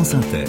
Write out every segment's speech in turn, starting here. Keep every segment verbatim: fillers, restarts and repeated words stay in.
France Inter.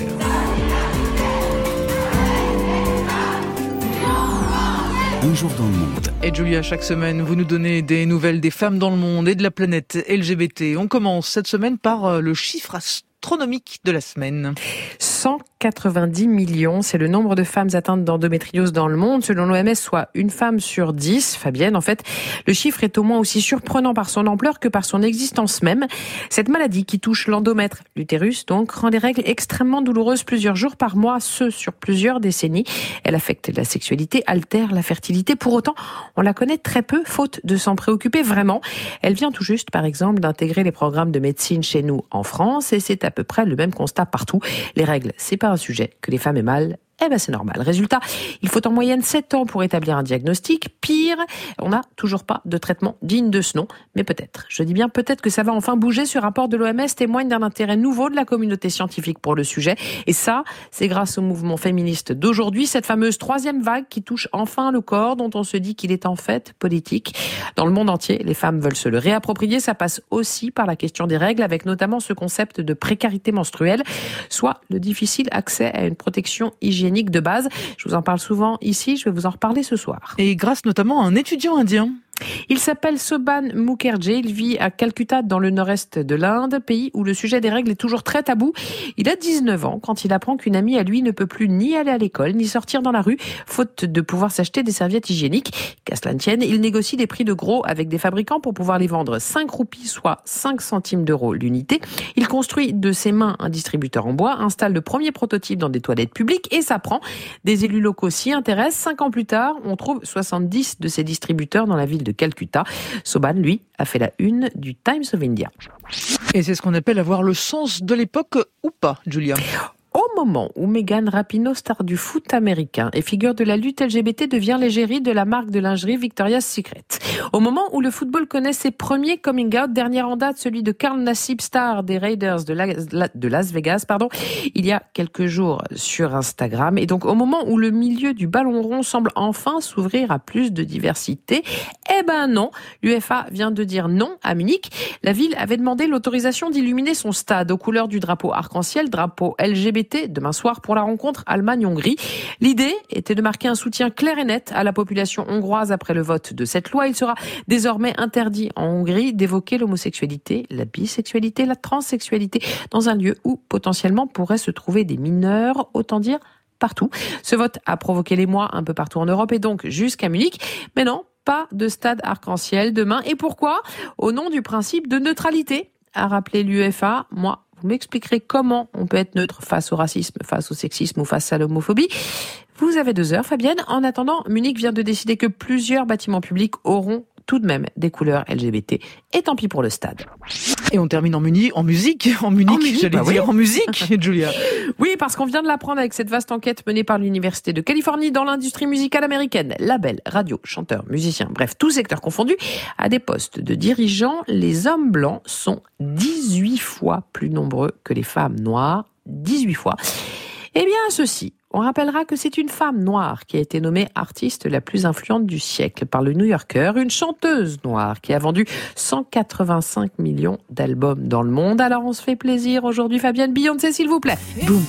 Un jour dans le monde. Et Julia, chaque semaine, vous nous donnez des nouvelles des femmes dans le monde et de la planète L G B T. On commence cette semaine par le chiffre astronomique de la semaine. cent quatre-vingt-dix millions, c'est le nombre de femmes atteintes d'endométriose dans le monde, selon l'O M S, soit une femme sur dix. Fabienne, en fait, le chiffre est au moins aussi surprenant par son ampleur que par son existence même. Cette maladie qui touche l'endomètre, l'utérus, donc, rend les règles extrêmement douloureuses plusieurs jours par mois, ce sur plusieurs décennies. Elle affecte la sexualité, altère la fertilité. Pour autant, on la connaît très peu, faute de s'en préoccuper vraiment. Elle vient tout juste, par exemple, d'intégrer les programmes de médecine chez nous en France, et c'est à peu près le même constat partout. Les règles, c'est pas un sujet que les femmes aient mal. Eh ben c'est normal. Résultat, il faut en moyenne sept ans pour établir un diagnostic. Pire, on n'a toujours pas de traitement digne de ce nom. Mais peut-être, je dis bien peut-être que ça va enfin bouger. Ce rapport de l'O M S témoigne d'un intérêt nouveau de la communauté scientifique pour le sujet. Et ça, c'est grâce au mouvement féministe d'aujourd'hui, cette fameuse troisième vague qui touche enfin le corps dont on se dit qu'il est en fait politique. Dans le monde entier, les femmes veulent se le réapproprier. Ça passe aussi par la question des règles, avec notamment ce concept de précarité menstruelle, soit le difficile accès à une protection hygiénique de base. Je vous en parle souvent ici, je vais vous en reparler ce soir. Et grâce notamment à un étudiant indien. Il s'appelle Soban Mukherjee, il vit à Calcutta dans le nord-est de l'Inde, pays où le sujet des règles est toujours très tabou. Il a dix-neuf ans quand il apprend qu'une amie à lui ne peut plus ni aller à l'école, ni sortir dans la rue, faute de pouvoir s'acheter des serviettes hygiéniques. Qu'à cela ne tienne, il négocie des prix de gros avec des fabricants pour pouvoir les vendre cinq roupies, soit cinq centimes d'euros l'unité. Il construit de ses mains un distributeur en bois, installe le premier prototype dans des toilettes publiques et ça prend. Des élus locaux s'y intéressent. Cinq ans plus tard, on trouve soixante-dix de ces distributeurs dans la ville de Calcutta. Soban, lui, a fait la une du Times of India. Et c'est ce qu'on appelle avoir le sens de l'époque ou pas, Julia? Au moment où Megan Rapinoe, star du foot américain et figure de la lutte L G B T, devient l'égérie de la marque de lingerie Victoria's Secret. Au moment où le football connaît ses premiers coming out, dernier en date, celui de Carl Nassib, star des Raiders de, la, de Las Vegas, pardon, il y a quelques jours sur Instagram. Et donc, au moment où le milieu du ballon rond semble enfin s'ouvrir à plus de diversité, eh ben non, l'U F A vient de dire non à Munich. La ville avait demandé l'autorisation d'illuminer son stade aux couleurs du drapeau arc-en-ciel, drapeau L G B T, demain soir pour la rencontre Allemagne-Hongrie. L'idée était de marquer un soutien clair et net à la population hongroise après le vote de cette loi. Il sera désormais interdit en Hongrie d'évoquer l'homosexualité, la bisexualité, la transsexualité dans un lieu où potentiellement pourraient se trouver des mineurs, autant dire partout. Ce vote a provoqué l'émoi un peu partout en Europe et donc jusqu'à Munich. Mais non, pas de stade arc-en-ciel demain. Et pourquoi? Au nom du principe de neutralité, a rappelé l'U F A. Moi, vous m'expliquerez comment on peut être neutre face au racisme, face au sexisme ou face à l'homophobie. Vous avez deux heures, Fabienne. En attendant, Munich vient de décider que plusieurs bâtiments publics auront tout de même des couleurs L G B T. Et tant pis pour le stade. Et on termine en, muni- en musique, en Munich, en musique, j'allais bah dire oui. en musique, Julia. Oui, parce qu'on vient de l'apprendre avec cette vaste enquête menée par l'Université de Californie dans l'industrie musicale américaine. Label, radio, chanteur, musicien, bref, tous secteurs confondus. À des postes de dirigeants, les hommes blancs sont dix-huit fois plus nombreux que les femmes noires. dix-huit fois. Eh bien, ceci. On rappellera que c'est une femme noire qui a été nommée artiste la plus influente du siècle par le New Yorker, une chanteuse noire qui a vendu cent quatre-vingt-cinq millions d'albums dans le monde. Alors on se fait plaisir aujourd'hui, Fabienne. Beyoncé, s'il vous plaît. Boum.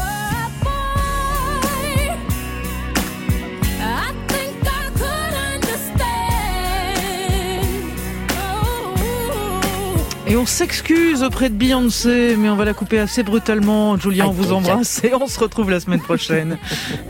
Et on s'excuse auprès de Beyoncé, mais on va la couper assez brutalement. Julia, on vous embrasse et on se retrouve la semaine prochaine.